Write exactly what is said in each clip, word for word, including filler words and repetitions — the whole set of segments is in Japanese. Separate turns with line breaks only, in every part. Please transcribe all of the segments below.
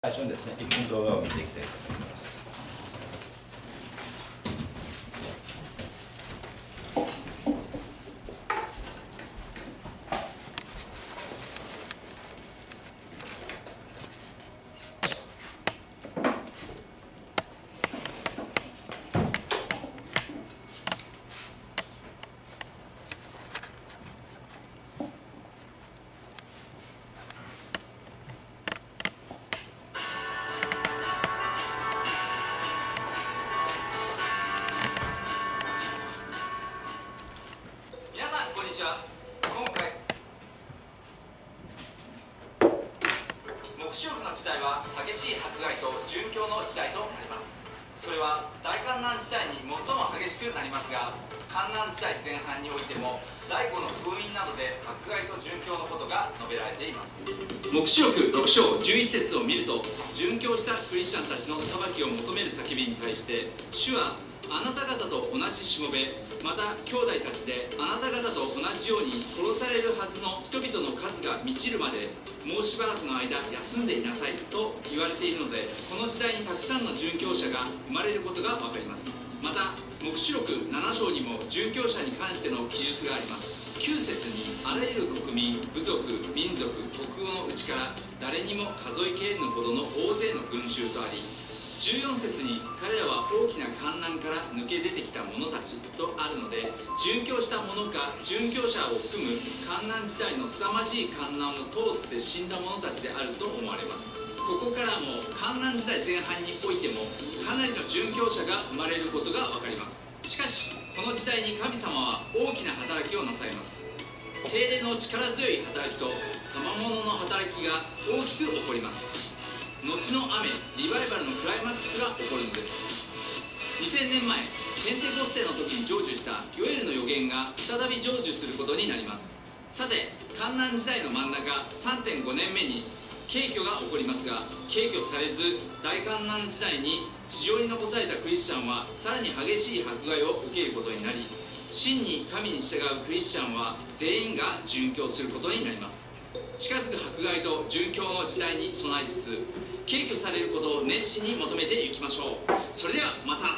最初にですね、いっぷん動画を見ていきたいと思います。
今回黙示録の時代は激しい迫害と殉教の時代となります。それは大観難時代に最も激しくなりますが、観難時代前半においても第五の封印などで迫害と殉教のことが述べられています。黙示録ろく章じゅういち節を見ると、殉教したクリスチャンたちの裁きを求める叫びに対して、主はあなた方と同じしもべ、また兄弟たちであなた方と同じように殺されるはずの人々の数が満ちるまでもうしばらくの間休んでいなさいと言われているので、この時代にたくさんの殉教者が生まれることが分かります。また黙示録なな章にも殉教者に関しての記述があります。きゅう節にあらゆる国民、部族、民族、国語のうちから誰にも数えきれぬほどの大勢の群衆とあり、じゅうよん節に彼らは大きな観難から抜け出てきた者たちとあるので、殉教した者か殉教者を含む観難時代の凄まじい観難を通って死んだ者たちであると思われます。ここからも観難時代前半においてもかなりの殉教者が生まれることが分かります。しかしこの時代に神様は大きな働きをなさいます。聖霊の力強い働きと賜物の働きが大きく起こります。後の雨、リバイバルのクライマックスが起こるのです。にせんねんまえ、ペンテコステの時に成就したヨエルの予言が再び成就することになります。さて、観難時代の真ん中 さんてんご 年目に軽挙が起こりますが、軽挙されず大観難時代に地上に残されたクリスチャンはさらに激しい迫害を受けることになり、真に神に従うクリスチャンは全員が殉教することになります。近づく迫害と殉教の時代に備えつつ、軽挙されることを熱心に求めていきましょう。それではまた。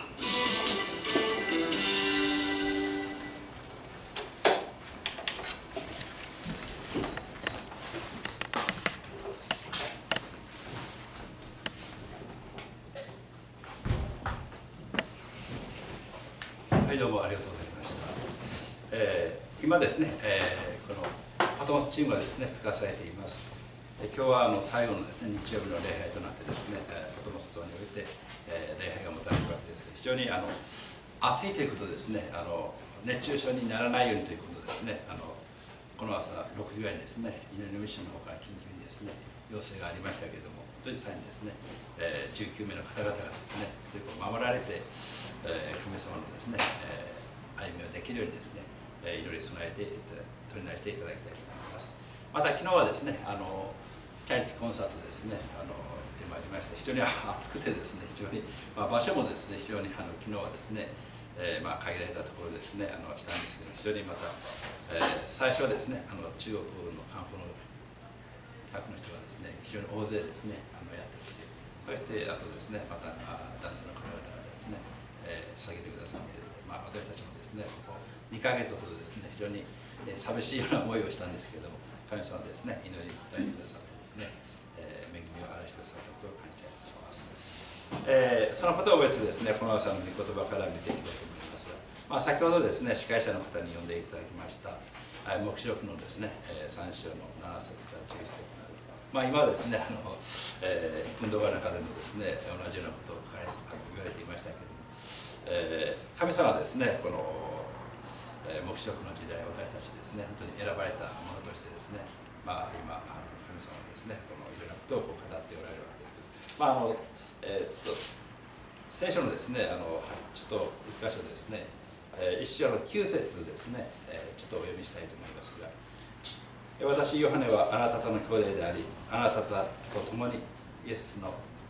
はい、どうもありがとうございました。えー、今ですね、えー、このパトモスチームがですね使わされています。今日はあの最後のですね日曜日の礼拝となってですね、パトモス島において、えー、礼拝が持たれるわけですけど、非常にあの暑いということですね、あの熱中症にならないようにということですね、あのこの朝ろくじぐらいにですね、祈りのミッションの方から緊急にですね要請がありましたけれども、本当にさらにですね、えー、じゅうきゅうめいの方々がですねというか守られて、えー、神様のですね、えー、歩みができるようにですね、えー、祈り備えていただ取りなしていただきたいと思います。また昨日はですね、あのチャリティーコンサートですね、あの行ってまいりまして、非常に暑くてですね、非常に、まあ、場所もですね、非常にあの昨日はですね、えー、まあ限られたところですね、あのしたんですけど、非常にまた、えー、最初はですね、あの中国の観光の客の人がですね、非常に大勢ですね、あのやってきて、そしてあとですね、また男性の方々がですね、えー、捧げてくださって、まあ、私たちもですね、ここにかげつほどですね、非常に寂しいような思いをしたんですけれども、神様ですね、祈りに応えてくださってですね、えー、恵みを表してくださったことを感謝いたします。えー、そのことを別ですね、この朝の御言葉から見ていきたいと思いますが、まあ、先ほどですね、司会者の方に呼んでいただきました、黙示録のですね、さん章のなな節からじゅういち節まで、まあ、今はですね、あの、えー、運動画の中でもですね、同じようなことを言われていましたけれども、えー、神様はですね、この黙示録の時代、私たちですね、本当に選ばれたものとしてですね、まあ、今、あの神様はですね、このいろんなことをこう語っておられるわけです。まああのえー、っと聖書のですね、あのちょっと一箇所ですね、えー、一章のきゅう節ですね、えー、ちょっとお読みしたいと思いますが、私、ヨハネはあなたとの兄弟であり、あなたと共にイエスの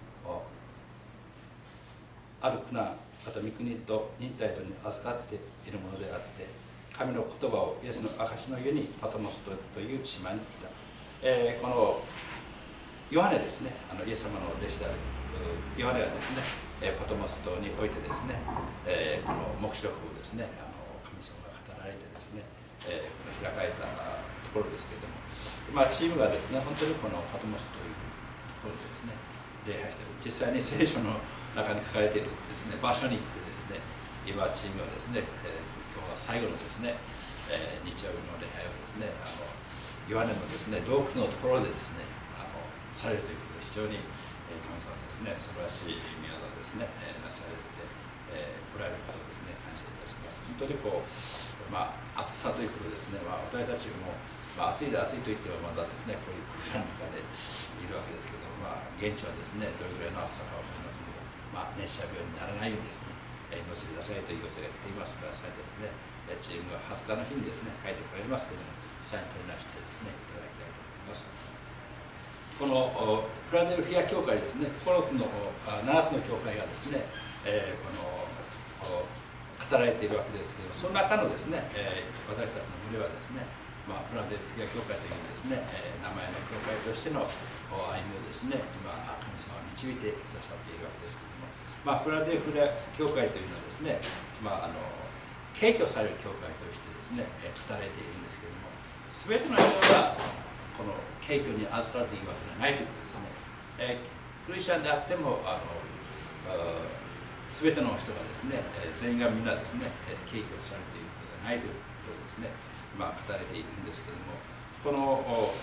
ある苦難、また御国と忍耐とに預かっているものであって、神の言葉をイエスの証の家にパトモスという島にいた。えー、このヨハネですね、あのイエス様の弟子であるヨハネがですね、パトモス島においてですね、えー、この黙示録をですね、あの神様が語られてですね、えー、この開かれたところですけれども、まあ、チームがですね、本当にこのパトモスというところでですね、礼拝している、実際に聖書の中に書かれているですね、場所に行ってですね、今チームはですね、えー、今日は最後のですね、えー、日曜日の礼拝をですね、あのヨハネのですね、洞窟のところでですね、あのされるということで、非常に神様ですね、素晴らしい宮沢ですね、えー、なされて、えー、おられることをですね、感謝いたします。本当にこう、まあ、暑さということですね、まあ、私たちも、まあ、暑いで暑いと言ってもまだですね、こういう空欄の中でいるわけですけども、まあ、現地はですね、どれぐらいの暑さかわかりますけど、まあ、熱射病にならないようにですね、祈ってくださいという要請が来ていますから、さえですね、チームがはつかの日にですね、書いてくれますけども、サイン取り出してですね、いただきたいと思います。このフラデルフィア教会ですね、このななつの教会がですね、えー、この語られているわけですけど、その中のですね、えー、私たちの群れはですね、まあ、フラデルフィア教会というですね、えー、名前の教会としての歩みをですね、今、神様が導いてくださっているわけですけれども、まあ、フラデルフィア教会というのはですね、まあ、あの敬虚される教会としてですね、えー、語られているんですけれども、すべての人がこの敬虚に預かるというわけではないということですね。えー、クリスチャンであっても、あのすべての人がですね、全員がみんなですね、敬虚されるということではないということをですね、まあ、語られているんですけれども、この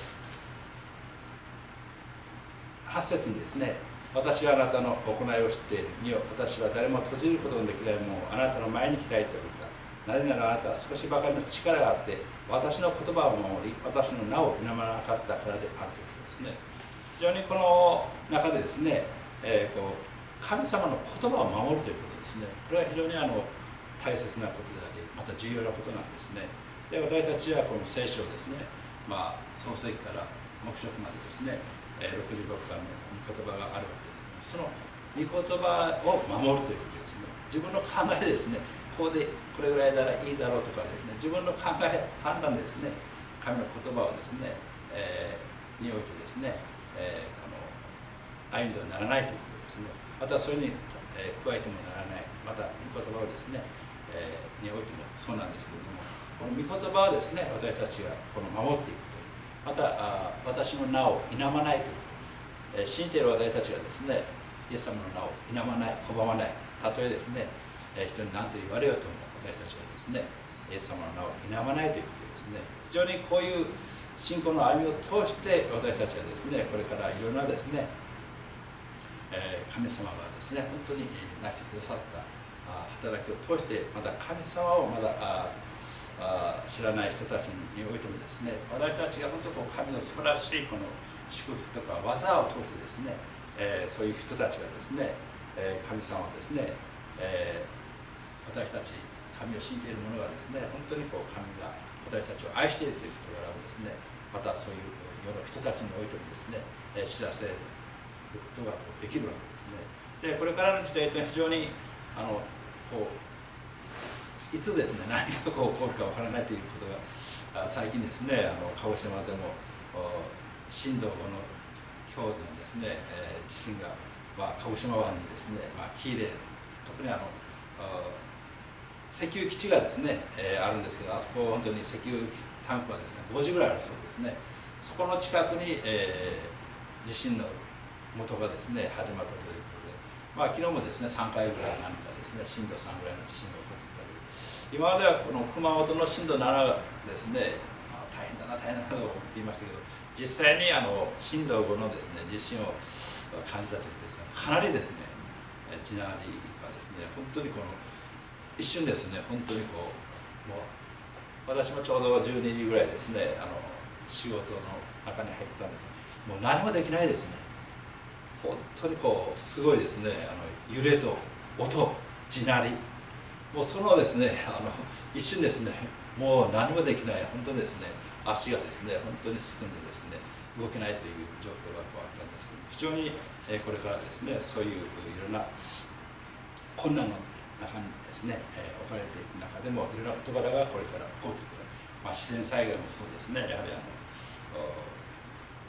はち節にですね、私はあなたの行いを知っている。見よ、私は誰も閉じることのできないものをあなたの前に開いておいた。なぜならあなたは少しばかりの力があって、私の言葉を守り、私の名を否まなかったからであるということですね。非常にこの中でですね、えー、こう神様の言葉を守るということですね。これは非常にあの大切なことであり、また重要なことなんですね。で、私たちはこの聖書をですね、まあ、創世記から黙示録までですね、ろくじゅうろくかんの御言葉があるわけですけど、その御言葉を守るということですね。自分の考えでですね、ここでこれぐらいならいいだろうとかですね、自分の考え判断でですね、神の言葉をですね、えー、においてですね、えー、この歩んではならないということですね。またそれに、えー、加えてもならない、また御言葉をですね、えー、においてもそうなんですけれども、この御言葉はですね、私たちがこの守っていくという、またあ私の名を否まないという、えー、信じている私たちがですね、イエス様の名を否まない、拒まない、たとえですね、えー、人に何と言われようとも、私たちはですね、イエス様の名を否まないということですね。非常にこういう信仰の歩みを通して、私たちはですね、これからいろんなですね、えー、神様がですね、本当に成してくださった働きを通して、また神様をまだああ知らない人たちにおいてもですね、私たちが本当こう神の素晴らしいこの祝福とか技を通してですね、えー、そういう人たちがですね、えー、神様をですね、えー、私たち神を信じている者がですね、本当にこう神が私たちを愛しているという事柄をですね、またそういう世の人たちにおいてもですね、えー、知らせることがこうできるわけですね。で、これからの時代というのは非常にあのこういつですね、何がこう起こるかわからないということが最近ですね、あの鹿児島でも震度ごの強度のですね、えー、地震が、まあ、鹿児島湾にですね、まあ、喜入、特にあの石油基地がですね、えー、あるんですけど、あそこ本当に石油タンクがですね、ごじぐらいあるそうですね。そこの近くに、えー、地震の元がですね、始まったということで、まあ、昨日もですね、さんかいぐらい何かですね、震度さんぐらいの地震が起こってきたという。今まではこの熊本の震度なながですね、まあ、大変だな、大変だなと思っていましたけど、実際にあの震度ごのですね、地震を感じたときですね、かなりですね、地鳴りがですね、本当にこの一瞬ですね、本当にこう、もう私もちょうどじゅうにじぐらいですね、あの仕事の中に入ったんですが、もう何もできないですね。本当にこうすごいですね、あの揺れと音、地鳴り、もうそのですね、あの一瞬ですね、もう何もできない、本当にですね、足がですね、本当にすくんでですね、動けないという状況がこうあったんですけど、非常にこれからですね、そういういろんな困難の中にですね、置かれていく中でも、いろんな事柄がこれから起こってくる。まあ、自然災害もそうですね、やはりあの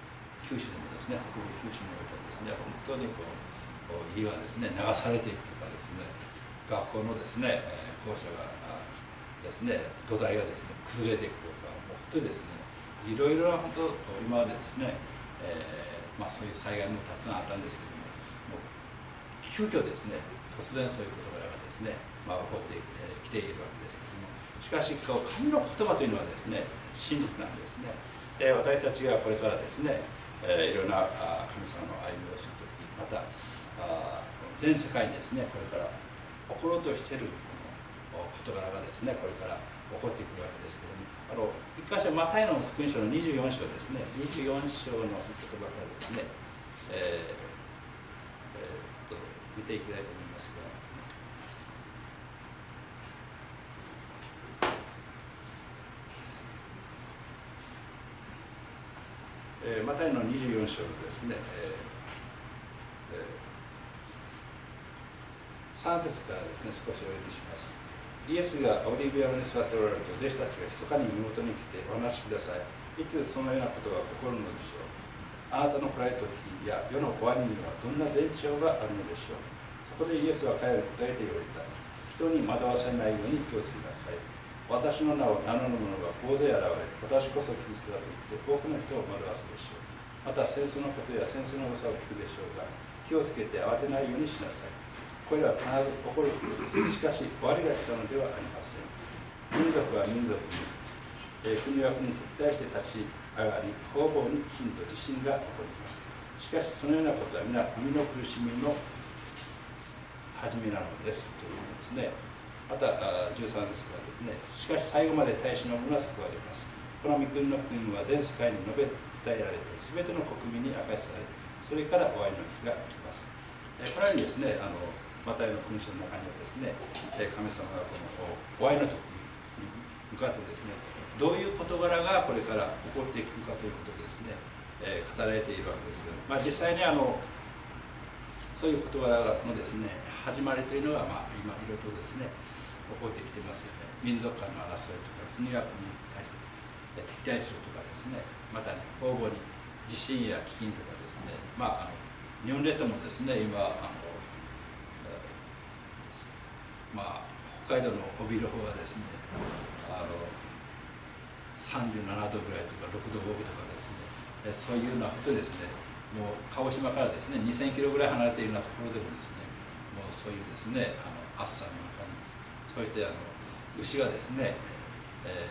九州でもですね、北部九州においてはですね、本当にこう家がですね流されていくとかですね、学校のですね校舎がですね土台がですね崩れていくとか、もう本当にですねいろいろな本当今までですね、えー、まあそういう災害もたくさんあったんですけども、もう急遽ですね突然そういう事柄がですね、まあ、起こってきているわけですけども、しかしこう神の言葉というのはですね真実なんですね。で、私たちがこれからですね、えー、いろんな神様の歩みをするとき、またあ全世界にですねこれから起ころうとしているこの事柄がですねこれから起こってくるわけですけれども、あの一箇所マタイの福音書のにじゅうよん章ですね、にじゅうよん章の言葉からですね、えーえー、っと見ていきたいと思いますが、えー、マタイのにじゅうよん章のですね、えーえーさん節からですね少しお読みします。イエスがオリーブ山に座っておられると、弟子たちが密かに身元に来てお話しください。いつそのようなことが起こるのでしょう。あなたの来られた時や世の終わりにはどんな前兆があるのでしょう。そこでイエスは彼らに答えて言われた。人に惑わされないように気をつけなさい。私の名を名乗る者が大勢現れ、私こそキリストだと言って多くの人を惑わすでしょう。また戦争のことや戦争の噂を聞くでしょうが、気をつけて慌てないようにしなさい。これらは必ず起こることです。しかし終わりが来たのではありません。民族は民族に、えー、国は国に敵対して立ち上がり、方々に飢饉と地震が起こります。しかしそのようなことは皆身の苦しみの始めなのですということですね。またじゅうさん節からですね、しかし最後まで大使の者は救われます。この御国の福音は全世界に述べ伝えられて、すべての国民に明かしされ、それから終わりの日が来ます。えー、これにですね、あのマタイの福音書の中にはですね、神様がこの終わりの時に向かってですね、どういう事柄がこれから起こっていくかということでですね、えー、語られているわけですけど、まあ、実際にあのそういう事柄のですね始まりというのが、まあ、今いろいろとですね起こってきてますよね。民族間の争いとか、国や国に対して敵対するとかですね、また、ね、方々に地震や飢饉とかですね、まあ、あの日本列島もですね今あのまあ、北海道の帯広がですねあのさんじゅうななどぐらいとかろくどごぶとかですね、そういうようなことですね、もう鹿児島からですねにせんキロぐらい離れているようなところでもですね、もうそういうですねあの暑さの中に、そしてあの牛がですね、えー、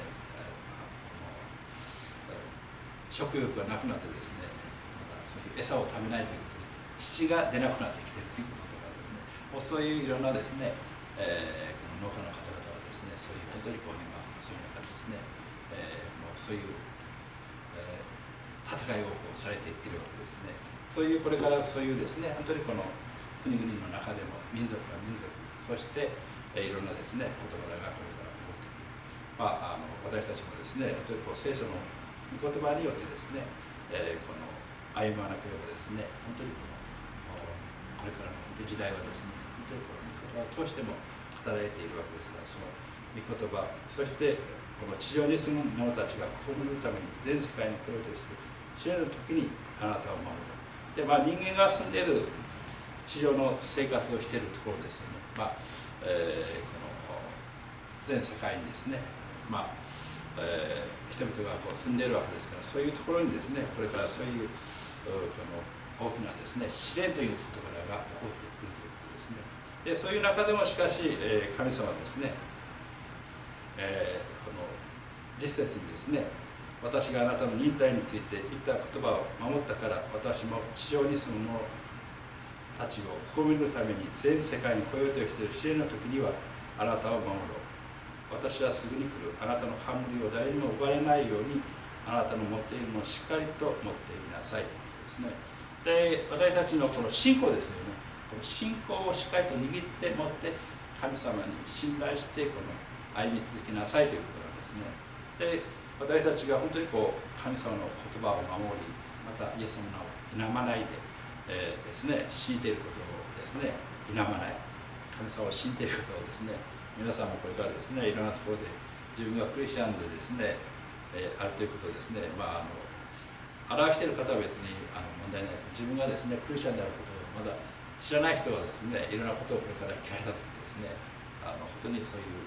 食欲がなくなってですね、またそういう餌を食べないということで乳が出なくなってきているということとかですね、もうそういういろんなですねえー、この農家の方々はですね、そういう本当にこう今そういう中でですね、えー、もうそういう、えー、戦いをこうされているわけですね。そういうこれからそういうですね、本当にこの国々の中でも民族は民族、そして、えー、いろんなですね事柄がこれから起こってくる。まあ、あの私たちもですね、本当にこう聖書の御言葉によってですね、えー、この歩まなければですね、本当にこのこれからの本当に時代はですね、本当にこのを通しても語られているわけですから、その御言葉、そしてこの地上に住む者たちが被るために全世界に来ようとして死ぬ時にあなたを守る。で、まあ、人間が住んでいる地上の生活をしているところですよね。まあえー、この全世界にですね、まあえー、人々がこう住んでいるわけですから、そういうところにですね、これからそういうこの大きなですね試練という事柄が起こってくるということですね。でそういう中でもしかし、えー、神様はですね、えー、この実節にですね、私があなたの忍耐について言った言葉を守ったから私も地上に住む者たちを試みるために全世界に来ようとしている試練の時にはあなたを守ろう。私はすぐに来る。あなたの冠を誰にも奪われないようにあなたの持っているのをしっかりと持っていなさいということですね。で私たちのこの信仰ですよね、この信仰をしっかりと握って持って神様に信頼してこの歩み続けなさいということなんですね。で私たちが本当にこう神様の言葉を守り、またイエス様の名を否まないで、えー、ですね信じていることをですね否まない、神様を信じていることをですね、皆さんもこれからですねいろんなところで自分がクリスチャンでですね、えー、あるということをですね、まあ、あの表している方は別にあの問題ないです。自分がですねクリスチャンであることをまだ知らない人はですねいろんなことをこれから聞かれた時にですねあの本当にそういう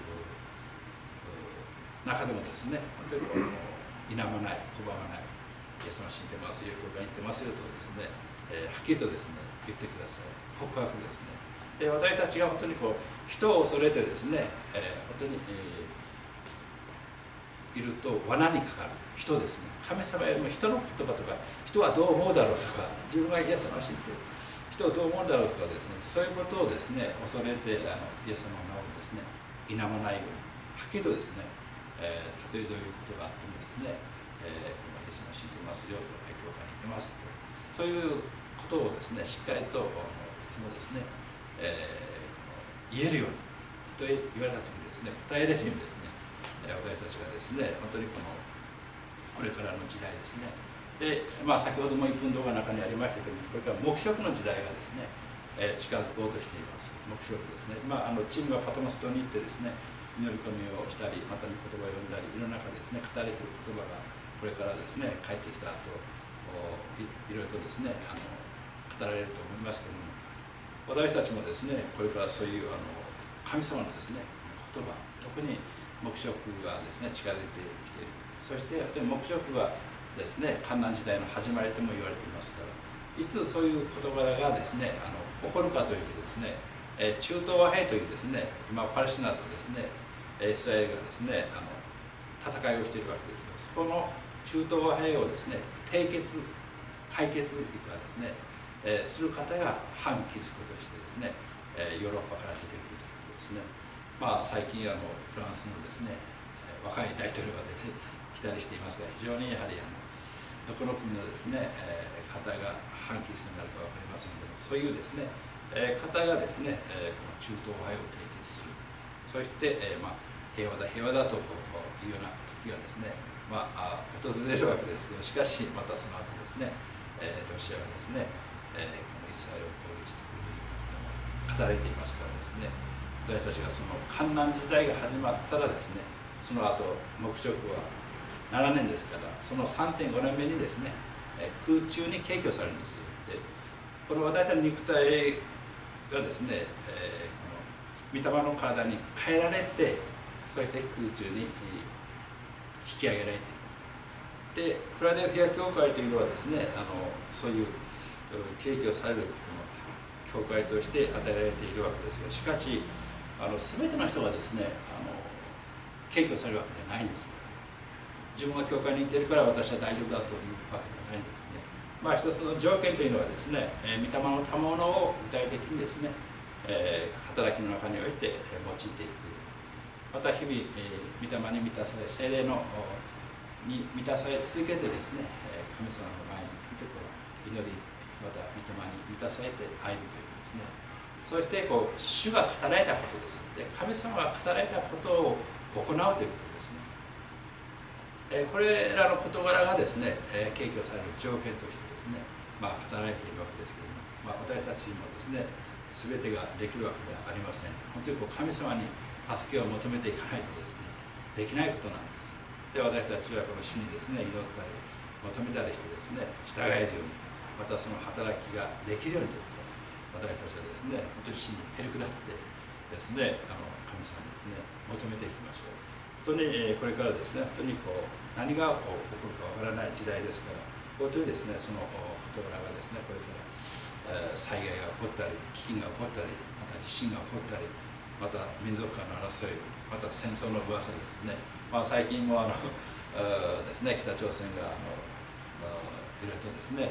中でもですね本当にこの否まない拒まないイエス様信じてますよ教会に行ってますよとですね、えー、はっきりとですね言ってください。告白ですね。で私たちが本当にこう人を恐れてですね、えー、本当に、えー、いると罠にかかる人ですね。神様よりも人の言葉とか人はどう思うだろうとか自分がイエス様を信じて人をどう思うだろうとかですねそういうことをですね恐れてあのイエス様の名をですね否まないようにはっきりとですね、えー、たとえどういうことがあってもですね、えー、このイエス様を信じてますよと教会に行ってますとそういうことをですねしっかりといつもですね、えー、言えるようにたとえ言われた時ですね答えれるようにですね私たちがですね本当にこのこれからの時代ですねで、まあ、先ほどもいっぷん動画の中にありましたけどもこれから黙食の時代がですね、えー、近づこうとしています黙食ですね、まあ、あのチームがパトモス島に行ってですね祈り込みをしたりまた御言葉を読んだりいろんな中でですね語られている言葉がこれからですね帰ってきた後いいろいろとですねあの語られると思いますけれども私たちもですねこれからそういうあの神様のですね言葉特に黙食がですね近づいてきているそして黙食がですね患難時代の始まりとも言われていますからいつそういう事柄がですねあの起こるかというとですね中東和平というですね今パレスチナとですねイスラエルがですねあの戦いをしているわけですがそこの中東和平をですね締結解決というかですね、えー、する方が反キリストとしてですね、えー、ヨーロッパから出てくるということですね。まあ最近あのフランスのですね若い大統領が出てきたりしていますが非常にやはりあのどこの国のですね、えー、方が反キリストになるか分かりませんけどそういうですね、えー、方がですね、えー、この中東和平を締結するそして、えーまあ、平和だ平和だとこういうような時がですねまあ、訪れるわけですけどしかしまたその後ですね、えー、ロシアがですね、えー、このイスラエルを攻撃してくるということも語られていますからですね私たちがその患難時代が始まったらですねその後黙食はななねんですからその さんてんごねんめにですね空中に敬虚されるんですでこの私たちの肉体がですね、えー、この御霊の体に変えられてそして空中に引き上げられているでフィラデルフィア教会というのはですねあのそういう敬虚されるこの教会として与えられているわけですがしかしあの全ての人がですねあの敬虚されるわけではないんです。自分が教会に行っているから私は大丈夫だというわけではないんですね。まあ一つの条件というのはですね、えー、御霊の賜物を具体的にですね、えー、働きの中において、えー、用いていく。また日々、えー、御霊に満たされ聖霊のに満たされ続けてですね、えー、神様の前に祈りまた御霊に満たされて歩むというですねそしてこう主が語られたことですので神様が語られたことを行うということですね。えー、これらの事柄がですね、えー、敬虚される条件としてですね、まあ、語られているわけですけれども、まあ、私たちもですね、全てができるわけではありません。本当にこう神様に助けを求めていかないとですね、できないことなんです。で、私たちはこの主にですね、祈ったり、求めたりしてですね、従えるように、またその働きができるようにということ私たちはですね、本当に主にへりくだってですね、あの神様にですね、求めていきましょう。本当にこれからですね、本当にこう何がこう起こるかわからない時代ですから、本当にですね、その事柄がですね、これから災害が起こったり、飢饉が起こったり、また地震が起こったり、また民族間の争い、また戦争の噂ですね、まあ、最近もあのですね、北朝鮮があのいろいろとですね、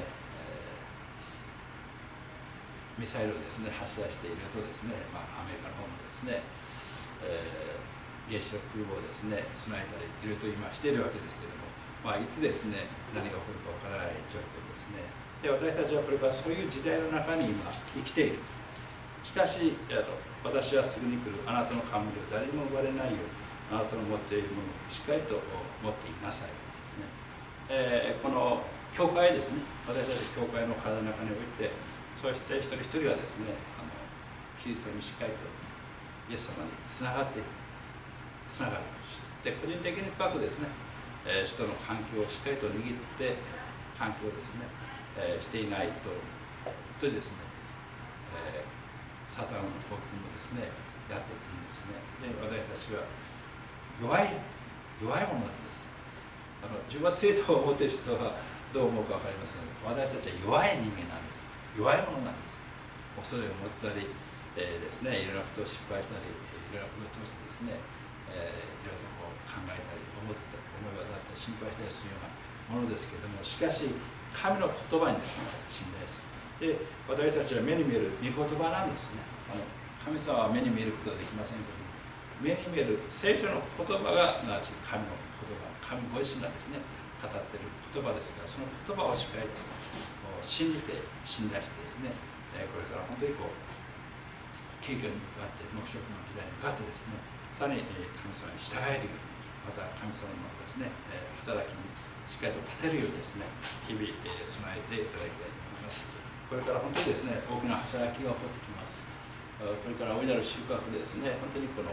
ミサイルをですね発射しているとですね、まあ、アメリカの方もですね、えー、原子力空母をですね備えたりいろいろと今しているわけですけれども、まあ、いつですね何が起こるかわからない状況ですね。で私たちはこれからそういう時代の中に今生きている。しかしあの私はすぐに来るあなたの冠を誰にも奪われないようにあなたの持っているものをしっかりと持っていなさいですね。えー、この教会ですね私たち教会の体の中においてそして一人一人がですねあのキリストにしっかりとイエス様につながっていくつながるで個人的に深くですね、えー、人の環境をしっかりと握って環境をですね、えー、していないと本当にですね、えー、サタンの攻撃もですねやってくるんですね。で私たちは弱い弱いものなんです。あの自分は強いと思っている人はどう思うか分かりませんが、私たちは弱い人間なんです。弱いものなんです。恐れを持ったり、えー、ですね、いろんなことを失敗したり、いろんなことを通してですね、えー、いろいろとこう考えたり思ったり思いはだったり心配したりするようなものですけれども、しかし神の言葉にですね信頼する。で私たちは目に見える御言葉なんですね。あの神様は目に見えることはできませんけども、目に見える聖書の言葉がすなわち神の言葉、神ご自身がですね語っている言葉ですから、その言葉をしっかりと信じて信頼してですね、これから本当にこう景況に向かって黙食の時代に向かってですね、さらに神様に従えるように、また神様のですね働きにしっかりと立てるようにですね、日々備えていただきたいと思います。これから本当にですね大きな働きが起こってきます。これから大いなる収穫でですね、本当にこの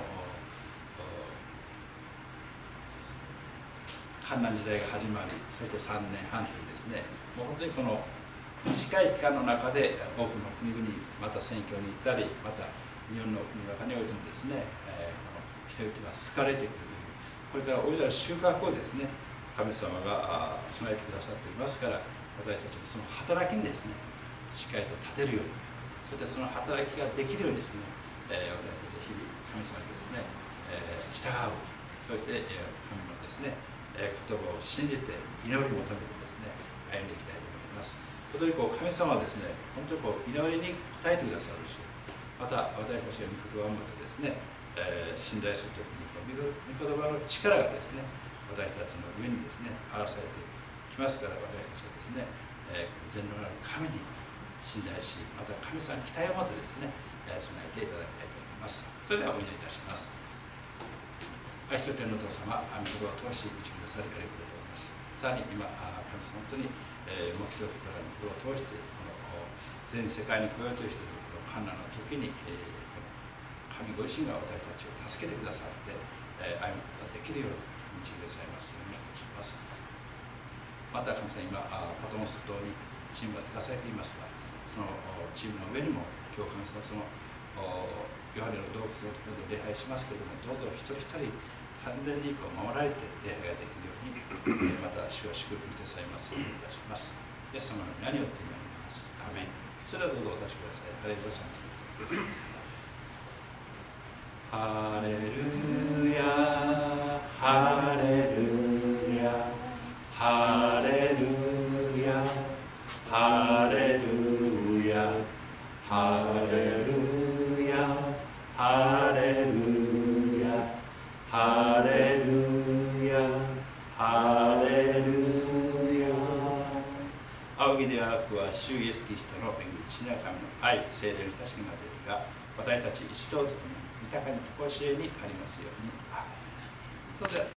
艱難時代が始まり、そしてさんねんはんというですね、もう本当にこの短い期間の中で多くの国々、また選挙に行ったり、また日本の国の中においてもですね、えー、この人々が好かれてくるという、これから大いなる収穫をですね、神様が備えてくださっていますから、私たちもその働きにですね、しっかりと立てるように、そしてその働きができるようにですね、えー、私たちは日々神様にですね、えー、従う、そして、えー、神のですね、言葉を信じて祈り求めてですね歩んでいきたいと思います。本当にこう神様はですね、本当にこう祈りに応えてくださるし、また私たちが御言葉を持ってですね、えー、信頼するときにこう御言葉の力がですね私たちの上にですね表されてきますから、私たちはですね、えー、全能なる神に信頼し、また神様に期待を持ってですね、えー、備えていただきたいと思います。それではお祈りいたします。愛する天のお父様、御言葉を通し導きくださりありがとうございます。さらに今、神様本当に、えー、目標から御言葉を通して、この全世界に来ようとしているこの困難の時に、えー、この神ご自身が私たちを助けてくださって、えー、歩むことができるように導きくださいますようにお願いします。また神様、今、パトモス島にチームがつかされていますが、そのチームの上にも、今日神様、そのヨハネの洞窟のところで礼拝しますけれども、どうぞ一人一人完全にこう守られて礼拝ができるように、また主は祝福いたさいますようにいたします。イエス様の皆によって祈ります。アメン。それではどうぞお立ちください。ハレルヤ。ハレルヤ。ハレルヤ。ハレルヤ。ハレルヤ。ハレルヤ。ハレルヤ。ハレルヤ。仰ぎではなくは主イエスキリストの恵み、父なる神の愛、聖霊の親しき交わりが私たち一同と共に豊かに常しえにありますように。アーメン。それでは